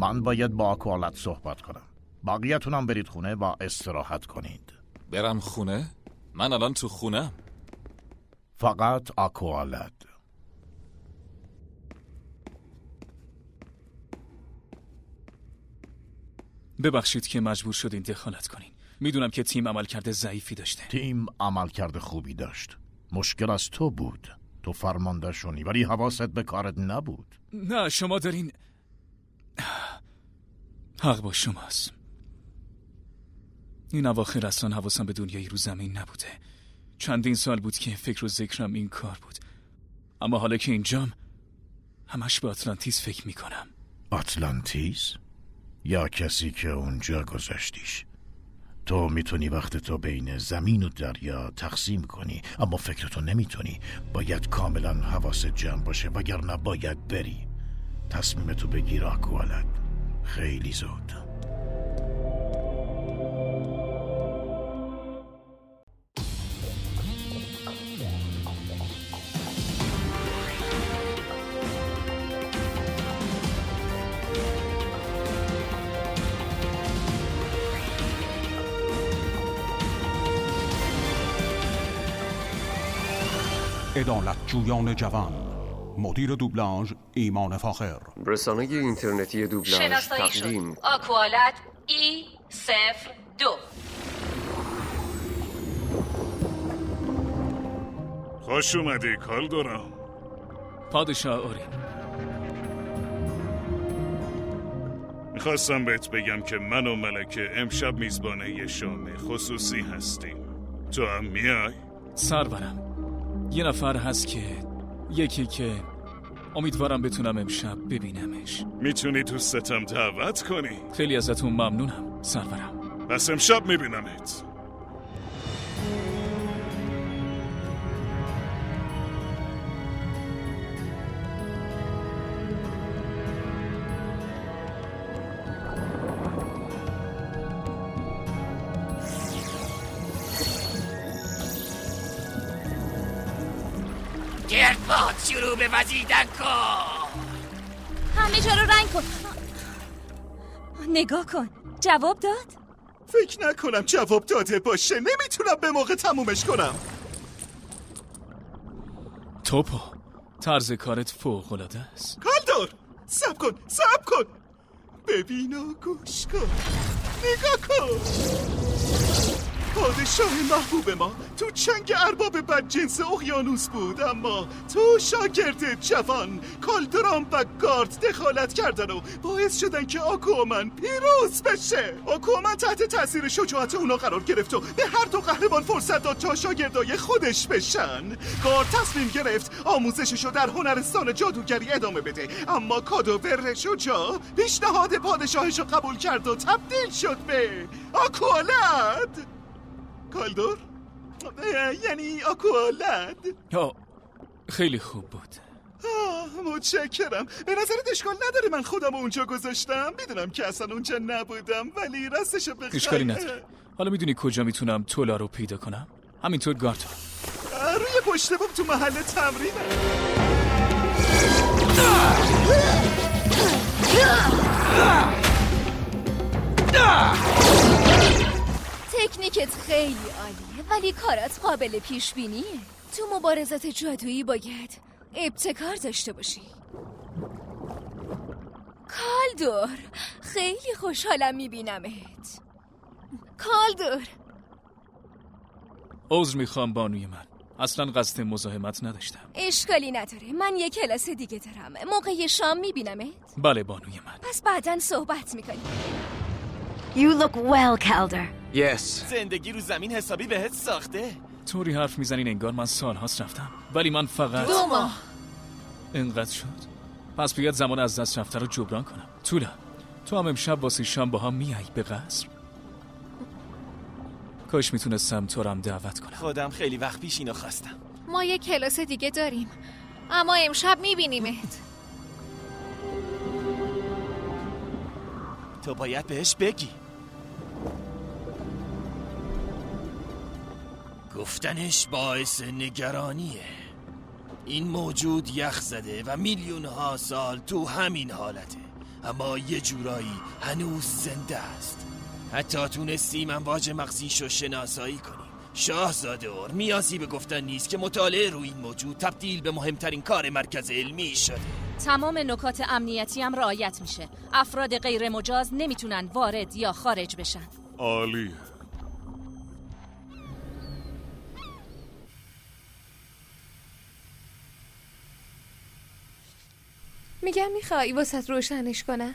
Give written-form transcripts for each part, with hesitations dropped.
من باید با آکوالد صحبت کنم. بقیه‌تونم برید خونه و استراحت کنید. برم خونه؟ من الان تو خونم. فقط آکوالد. ببخشید که مجبور شدین دخالت کنین. میدونم که تیم عملکرد ضعیفی داشته. تیم عملکرد خوبی داشت. مشکل از تو بود. تو فرمانده شونی ولی حواست به کارت نبود. نه شما دارین حق با شماست. این اواخر اصلا حواسم به دنیای رو زمین نبوده. چندین سال بود که فکر و ذکرم این کار بود. اما حالا که اینجام همش به آتلانتیس فکر میکنم. آتلانتیس؟ یا کسی که اونجا گذاشتیش؟ تو میتونی وقت تو بین زمین و دریا تقسیم کنی، اما فکر تو نمیتونی. باید کاملا حواست جمع باشه وگرنه باید بری. تصمیم تو بگیر آکوالد. خیلی زود. عدالت جویان جوان. مدیر دوبلاژ ایمان فاخر. رسانه اینترنتی دوبلاژ تقدیم آکوالد E02. خوش اومدی کالدورم. پادشاه اوری، میخواستم بهت بگم که من و ملکه امشب میزبانه یه شام خصوصی هستیم. تو هم میای؟ سرورم، یه نفر هست که یکی که امیدوارم بتونم امشب ببینمش. میتونی تو ستم دعوت کنی؟ خیلی ازتون ممنونم سرورم. پس امشب میبینمت. گردباد شروع به وزیدن کن. همه جا رو رنگ کن. نگاه کن، جواب داد؟ فکر نکنم جواب داده باشه. نمیتونم به موقع تمومش کنم. توپو، طرز کارت فوق‌العاده است. کالدور، صبر کن. ببین و گوش کن. نگاه کن. پادشاه محبوب ما تو چنگ ارباب بدجنس اقیانوس بود، اما تو شاگرد جوان کالدرام و گارد دخالت کردن و باعث شدن که آکومن پیروز بشه. آکومن تحت تاثیر شجاعت اونا قرار گرفت و به هر دو قهرمان فرصت داد تا شاگردای خودش بشن. گارد تصمیم گرفت آموزششو در هنرستان جادوگری ادامه بده، اما کادوور شجاع پیشنهاد پادشاهشو قبول کرد و تبدیل شد به آکوالد. کالدور؟ یعنی آکوالد؟ خیلی خوب بود. متشکرم. به نظرت اشکال نداره من خودم اونجا گذاشتم؟ میدونم که اصلا اونجا نبودم ولی راستشو بخوای اشکالی نداره. حالا میدونی کجا میتونم تولا رو پیدا کنم؟ همینطور گارتا روی پشت بوم تو محل تمرینه. تکنیکت خیلی عالیه ولی کارت قابل پیش بینیه. تو مبارزات جادویی باید ابتکار داشته باشی. کالدور، خیلی خوشحالم میبینمت. کالدور، عذر میخوام بانوی من، اصلا قصد مزاحمت نداشتم. اشکالی نداره، من یه کلاس دیگه دارم. موقع شام میبینمت؟ بله بانوی من. پس بعداً صحبت میکنیم. You look well, Calder. Yes. زندگی رو زمین حسابی بهت ساخته. طوری حرف میزنین انگار من سال هاست رفتم، ولی من فقط 2 ماه. اینقدر شد. پس باید زمان از دست رفته رو جبران کنم. تولا، تو هم امشب واسه شام با هم میای به قصر؟ کاش میتونستم تو رو هم دعوت کنم. خودم خیلی وقت پیش اینو خواستم. ما یه کلاس دیگه داریم اما امشب میبینیمت. تو باید بهش بگی. گفتنش باعث نگرانیه. این موجود یخ زده و میلیون ها سال تو همین حالته اما یه جورایی هنوز زنده است. حتی تونستیم امواج مغزیشو شناسایی کنیم. شاهزاده اور نیازی به گفتن نیست که مطالعه روی این موجود تبدیل به مهمترین کار مرکز علمی شده. تمام نکات امنیتی هم رعایت میشه. افراد غیر مجاز نمیتونن وارد یا خارج بشن. عالیه. میگم میخوای واسط روشنش کنم؟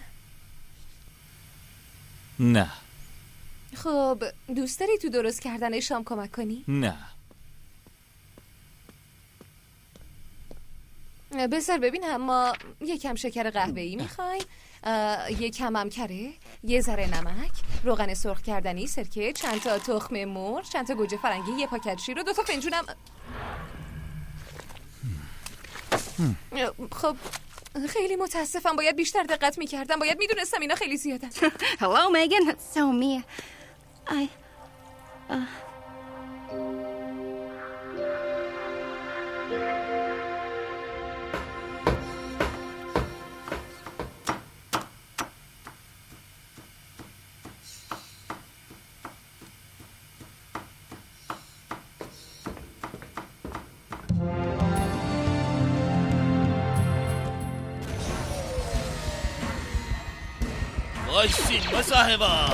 نه. خب دوست داری تو درست کردن شام کمک کنی؟ نه. بذار ببینم، ما یکم شکر قهوه‌ای میخوایم، یکم هم کره، یه ذره نمک، روغن سرخ کردنی، سرکه، چند تا تخم مرغ، چند تا گوجه فرنگی، یه پاکت شیر و 2 تا فنجونم. خب خیلی متاسفم، باید بیشتر دقت میکردم، باید میدونستم اینا خیلی زیادن. Hello, Megan. It's so me. باشین مصاحبا.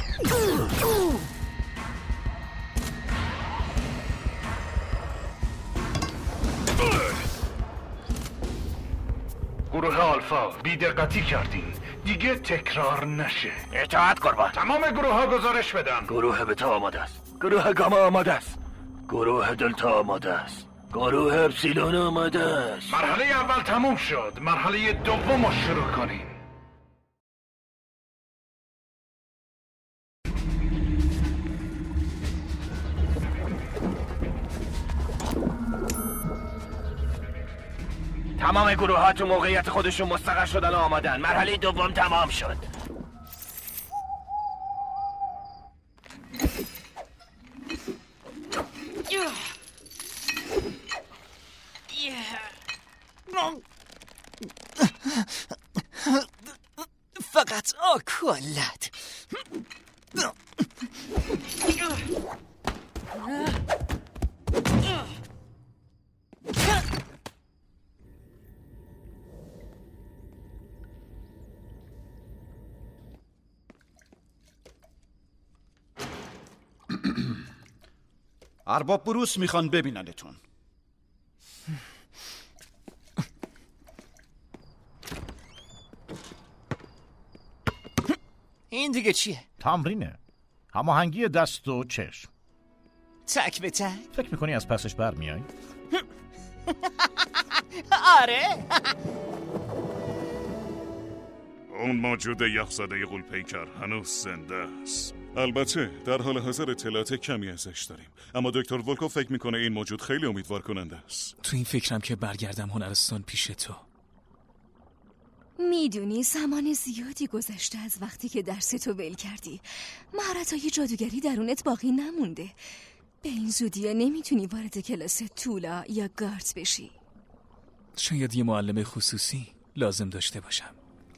گروه آلفا بی‌دقتی کردین، دیگه تکرار نشه. اطاعت قربان. تمام گروه ها گزارش بدن. گروه بتا آماده است. گروه گاما آماده است. گروه دلتا آماده است. گروه اپسیلون آماده است. مرحله اول تموم شد، مرحله دوم رو شروع کنیم. تمام گروه ها تو موقعیت خودشون مستقر شدن و آمادن. مرحله دوم تمام شد. فقط آکولت. ارباب بروس میخوان ببیننتون. این دیگه چیه؟ تمرینه، هماهنگی دست و چشم. تک به تک؟ فکر میکنی از پسش برمیای؟ آره. اون موجود یخزده غول‌پیکر هنوز زنده است. البته در حال حاضر اطلاعات کمی ازش داریم، اما دکتر ولکوف فکر میکنه این موجود خیلی امیدوار کننده است. تو این فکرم که برگردم هنرستان پیش تو. میدونی زمان زیادی گذشته از وقتی که درستو ول کردی. مهارت‌های جادوگری درونت باقی نمونده. به این زودی نمیتونی وارد کلاس تولا یا گارت بشی. شاید یه معلم خصوصی لازم داشته باشم.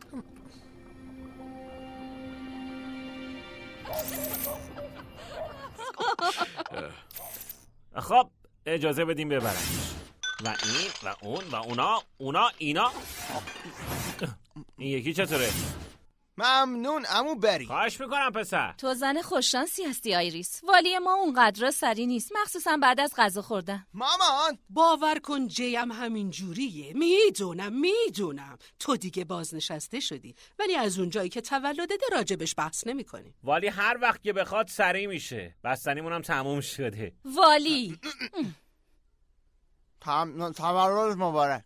خب اجازه بدیم ببرنش. و این و اون و اونا اینا. این یکی چطوره؟ ممنون عمو بری. خواهش میکنم پسر. تو زن خوششانسی هستی آیریس. والی ما اونقدر سری نیست، مخصوصا بعد از غذا خوردن. مامان باور کن جیم همین جوریه. میدونم تو دیگه بازنشسته شدی، ولی از اونجایی که تولدت راجبش بحث نمی کنی. والی هر وقت که بخواد سری میشه. بستنیمون هم تموم شده. والی تولد مبارک.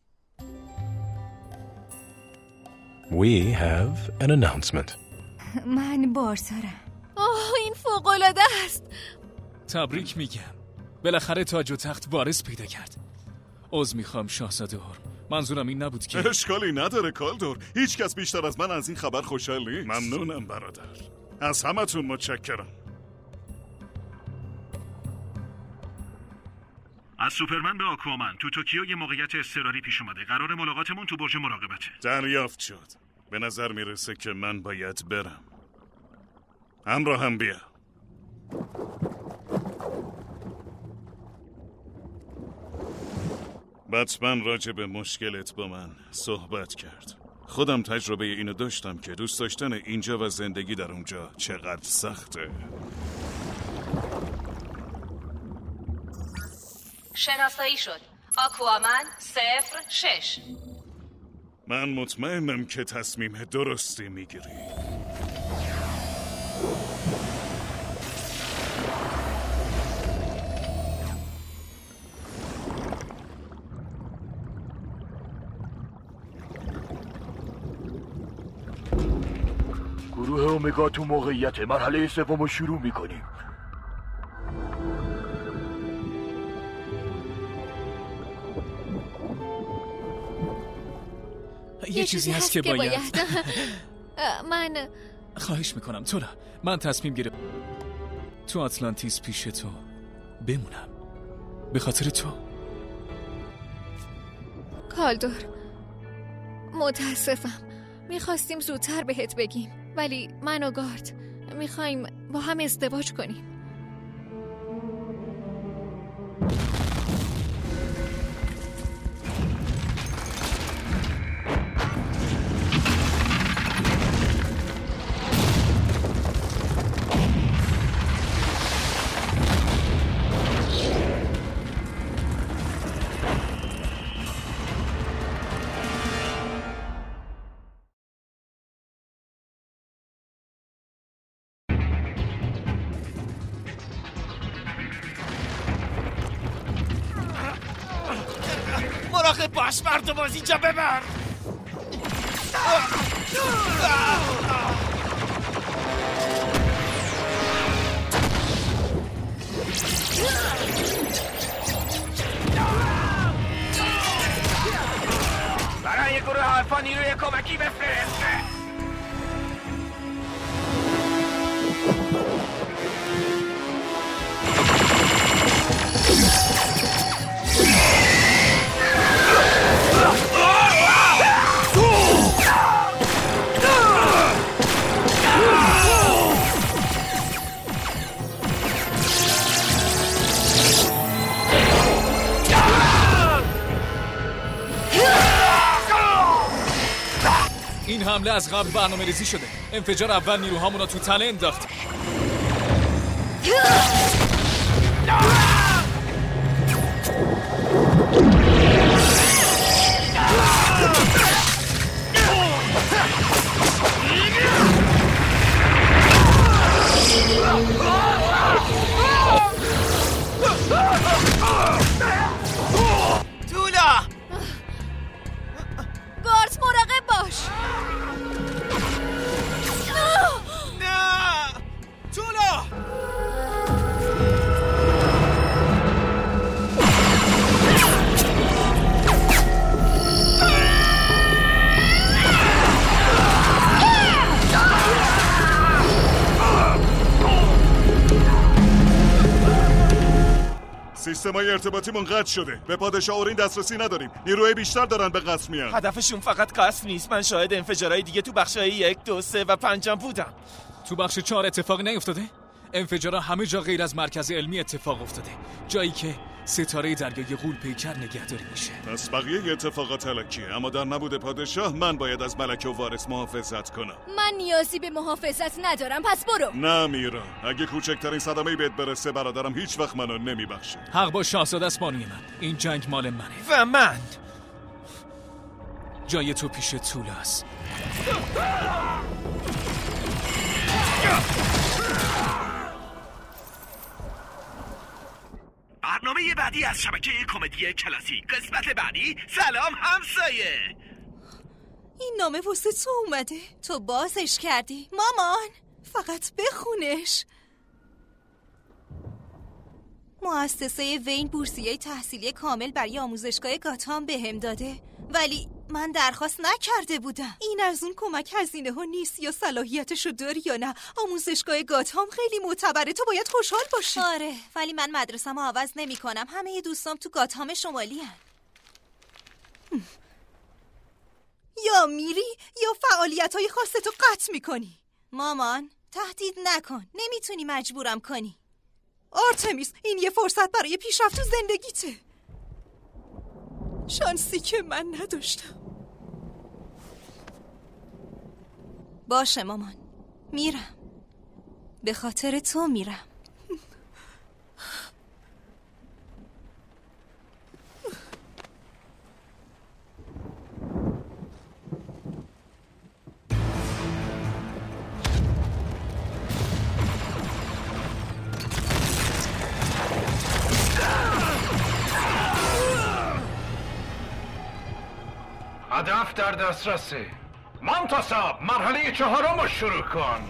We have an announcement. من بارسارم. این فوق‌العاده است. تبریک میگم، بالاخره تاج و تخت وارث پیدا کرد. عذر میخوام شاهزاده هور، منظورم این نبود که. اشکالی نداره کالدور، هیچ کس بیشتر از من از این خبر خوشحال نیست. ممنونم برادر، از همتون متشکرم. از سوپرمن به آکوامن تو توکیو یه موقعیت اضطراری پیش اومده. قرار ملاقاتمون تو برج مراقبته. دریافت شد. به نظر میرسه که من باید برم. همراهم بیا. بتمن راجع به مشکلت با من صحبت کرد. خودم تجربه اینو داشتم که دوست داشتن اینجا و زندگی در اونجا چقدر سخته. شناسایی شد. آکوامن 06. من مطمئنم که تصمیم درستی میگیری. گروه اومگا تو موقعیت مرحله سوم رو شروع میکنیم. یه چیزی هست که باید من خواهش میکنم تولا، من تصمیم گرفتم تو آتلانتیس پیش تو بمونم به خاطر تو. کالدور متاسفم، میخواستیم زودتر بهت بگیم ولی من و گارد میخوایم با هم ازدواج کنیم. مراقب باش، مردم از اینجا ببر. برای گروه آلفا نیروی کمکی بفرست. این حمله از قبل برنامه ریزی شده. انفجار اول نیروهامون رو تو تله انداخت. تولا گارد مراقب باش. نه تولا سیستمای ارتباطیمون قطع شده. به پادشاه اورین دسترسی نداریم. نیروی بیشتر دارن به قصد میان. هدفشون فقط قصد نیست. من شاهد انفجارهای دیگه تو بخشای 1، 2، 3 و 5 بودم. تو بخش 4 اتفاقی نیفتاده؟ انفجارها همه جا غیر از مرکز علمی اتفاق افتاده، جایی که ستاره دریای غول پیکر نگهداری میشه. پس بقیه اتفاقات الکیه، اما در نبود پادشاه من باید از ملکه و وارث محافظت کنم. من نیازی به محافظت ندارم، پس برو. نه میرا، اگه کوچکترین صدمه‌ای بهت برسه برادرم هیچ وقت منو نمیبخشه. حق با شاهزاده است بانوی من. این جنگ مال منه و من جای تو پیش تولاست. برنامه بعدی از شبکه کمدی کلاسیک. قسمت بعدی. سلام همسایه. این نامه واسه تو اومده، تو بازش کردی. مامان فقط بخونش. مؤسسه وین بورسیه تحصیلی کامل برای آموزشگاه گاتام بهم داده، ولی من درخواست نکرده بودم. این از اون کمک هزینه ها نیست. یا صلاحیتشو داری یا نه. آموزشگاه گاتام خیلی معتبره، تو باید خوشحال باشی. آره، ولی من مدرسه‌مو عوض نمی‌کنم. همه دوستام تو گاتام شمالی هن. یا یا میری یا فعالیت‌های خاصتو قطع میکنی. مامان تهدید نکن، نمیتونی مجبورم کنی. آرتمیس این یه فرصت برای پیشرفت تو زندگیته. شانسی که من نداشتم. باشه مامان، میرم. به خاطر تو میرم. هدف در دسترسه. منتصب مرحله 4 رو شروع کن.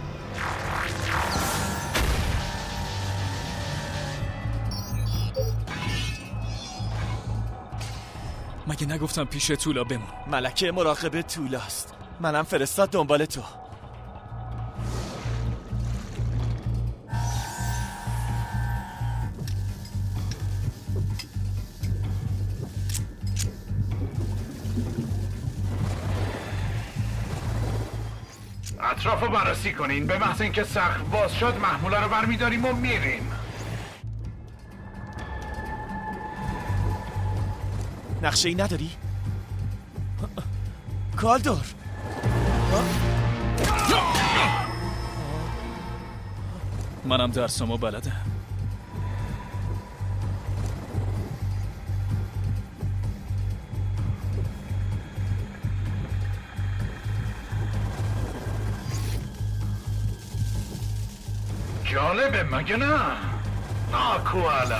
مگه نگفتم پیش تولا بمون؟ ملکه مراقب تولاست. منم فرستاد دنبال تو. اطراف رو بررسی کنین. به محض اینکه سقف باز شد محموله رو برمیداریم و میریم. نقشه ای نداری؟ کالدور منم درسامو بلدم. جالبه مگه نه؟ کوالا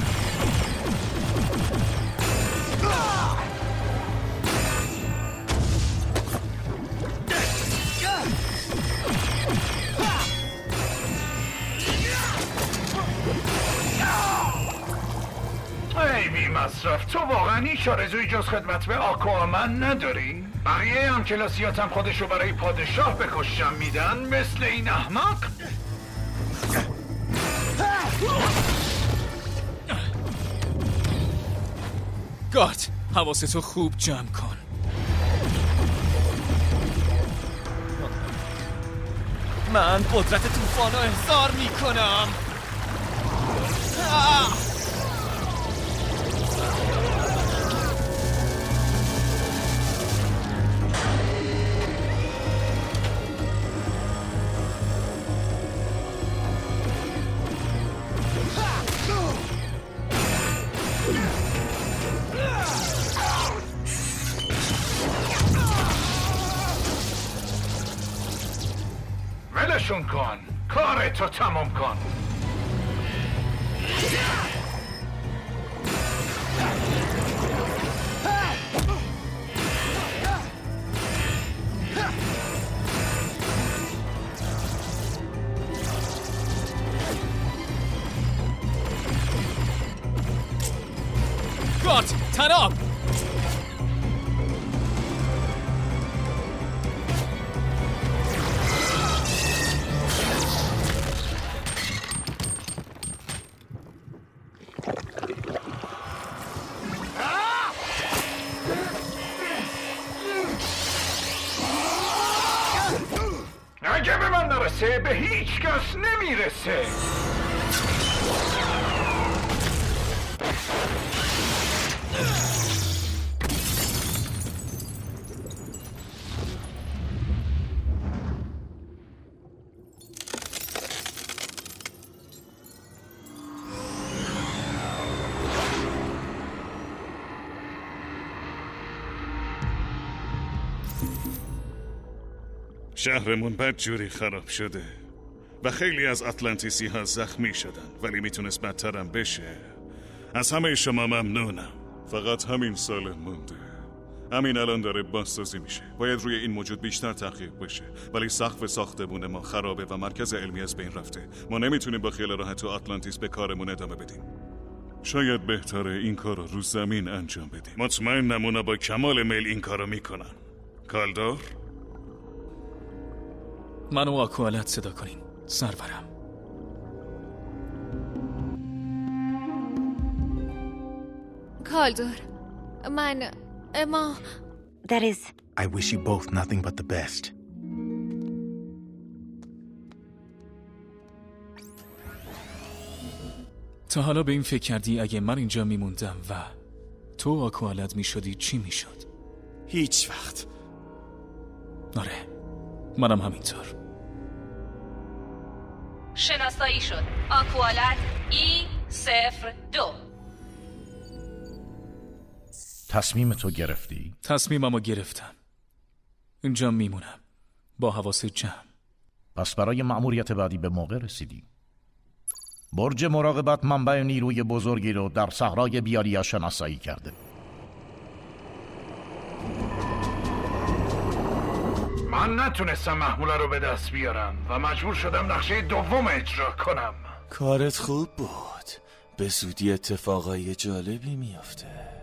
ای بی مصرف، تو واقعا هیچ آرزوی جز خدمت به آکوامن نداری؟ بقیه هم کلاسیاتم خودشو برای پادشاه به کشتن میدن مثل این احمق؟ گارد حواستو خوب جمع کن. من قدرت طوفانو احضار میکنم. ولشون کن، کارتو تمام کن. گارد تناب. اگه به من نرسه به هیچ کس نمیرسه. شهرمون بدجوری خراب شده و خیلی از اطلانتیسی ها زخمی شدن، ولی میتونست بدترم بشه. از همه شما ممنونم. فقط همین سال مونده. همین الان داره بازسازی میشه. باید روی این موجود بیشتر تحقیق بشه، ولی سقف ساختمون ما خرابه و مرکز علمی از بین رفته. ما نمیتونیم با خیال راحت تو آتلانتیس به کارمون ادامه بدیم. شاید بهتره این کار رو زمین انجام بدیم. مطمئنم اونا با کمال میل این کارو میکنن. کالدور؟ منو آکوالت صدا کنین سرورم. کالدور، ما That is I wish you both nothing but the best. تا حالا به این فکر کردی اگه من اینجا میموندم و تو آکوالد میشدی چی میشد؟ هیچ وقت. آره، منم همینطور. شناسایی شد. آکوالد E02. تصمیم تو گرفتی؟ تصمیممو گرفتم. اینجا میمونم با حواس جمع. پس برای مأموریت بعدی به موقع رسیدی. برج مراقبت منبع نیروی بزرگی رو در صحرای بیاریا شناسایی کرده. من نتونستم محموله رو به دست بیارم و مجبور شدم نقشه دوم اجرا کنم. کارت خوب بود. به زودی اتفاقای جالبی میافته.